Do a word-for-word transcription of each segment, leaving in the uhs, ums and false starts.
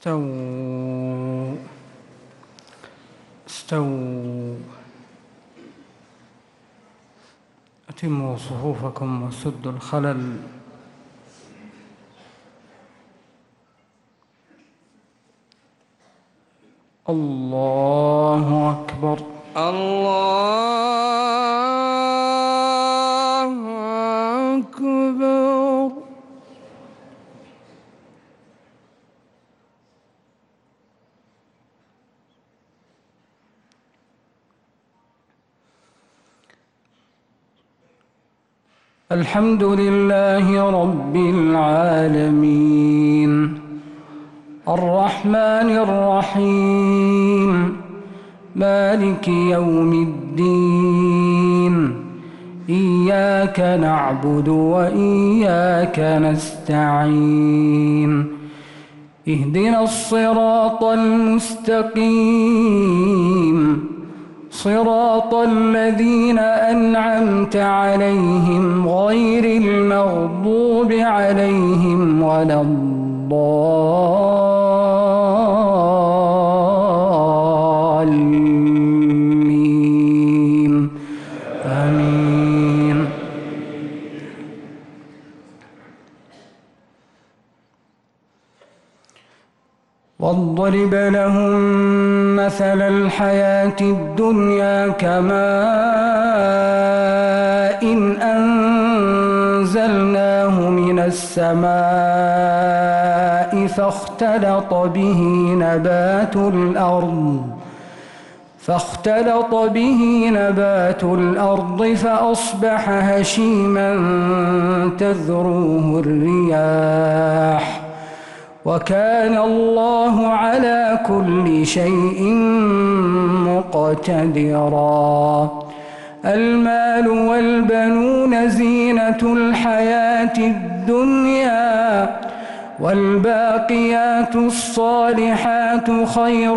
استووا استووا أتموا صفوفكم وسدوا الخلل. الله أكبر. الله أكبر. الحمد لله رب العالمين الرحمن الرحيم مالك يوم الدين إياك نعبد وإياك نستعين اهدنا الصراط المستقيم صراط الذين أنعمت عليهم غير المغضوب عليهم ولا الضالين آمين. واضرب لهم مثل الحياة الدنيا كماء إن أنزلناه من السماء فاختلط به نبات الأرض فاختلط به نبات الأرض فأصبح هشيما تذروه الرياح وكان الله على كل شيء مقتدرا. المال والبنون زينة الحياة الدنيا والباقيات الصالحات خير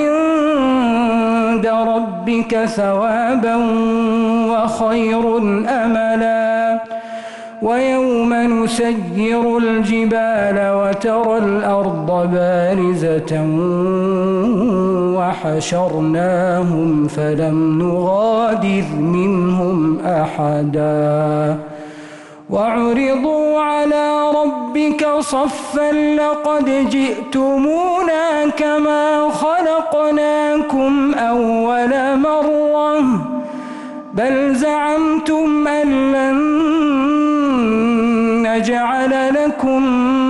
عند ربك ثوابا وخير أملا. ويوم نسير الجبال وترى الأرض بارزة وحشرناهم فلم نغادر منهم أحدا وعرضوا على ربك صفا لقد جئتمونا كما خلقناكم أول مرة بل زعمتم أن لن نجعل لكم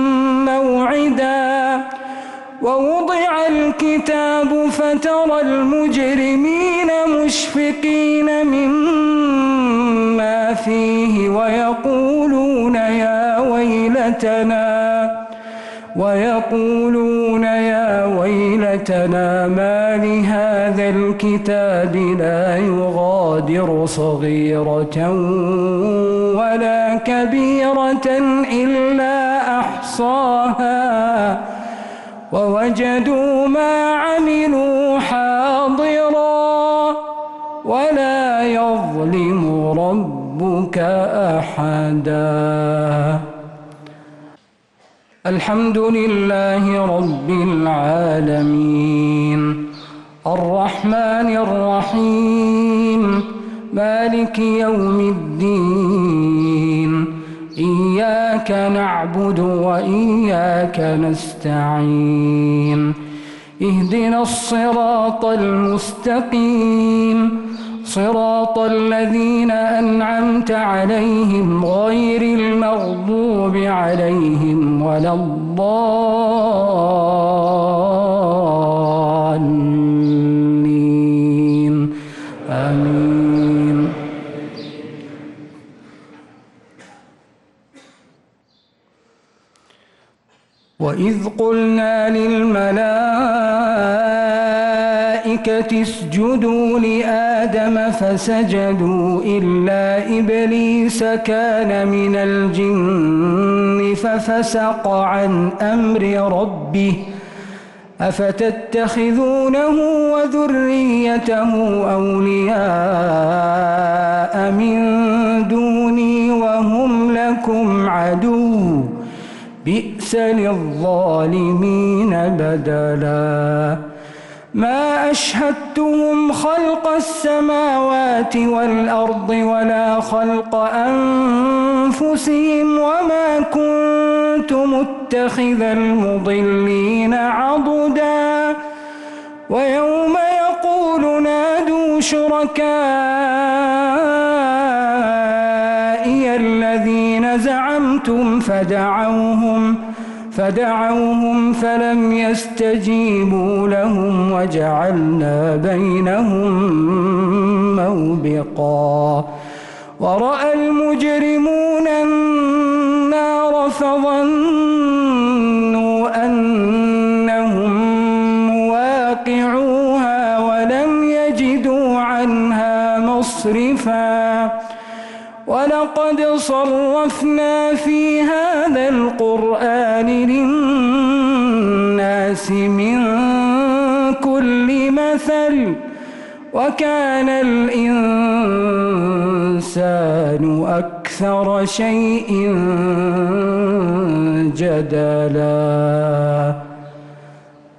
موعدا. ووضع الكتاب فترى المجرمين مشفقين مما فيه ويقولون يا ويلتنا ويقولون يا ويلتنا ما لهذا الكتاب لا يغادر صغيرة ولا كبيرة إلا أحصاها ووجدوا ما عملوا حاضرا ولا يظلم ربك أحدا. الحمد لله رب العالمين الرحمن الرحيم مالك يوم الدين إياك نعبد وإياك نستعين اهدنا الصراط المستقيم صراط الذين أنعمت عليهم غير المغضوب عليهم ولا الضالين آمين. وإذ قلنا للملائكة اسجدوا لآدم فسجدوا إلا إبليس كان من الجن ففسق عن أمر ربه أفتتخذونه وذريته أولياء من دوني وهم لكم عدو بئس فبئس للظالمين بدلا ما أشهدتهم خلق السماوات والأرض ولا خلق أنفسهم وما كنت متخذ المضلين عضدا ويوم يقول نادوا شركائي الذين زعمتم فدعوهم فدعوهم فلم يستجيبوا لهم وجعلنا بينهم موبقا ورأى المجرمون النار فظنوا أنهم مواقعوها ولم يجدوا عنها مصرفا ولقد صرفنا في هذا القرآن للناس من كل مثل وكان الإنسان أكثر شيء جدلا.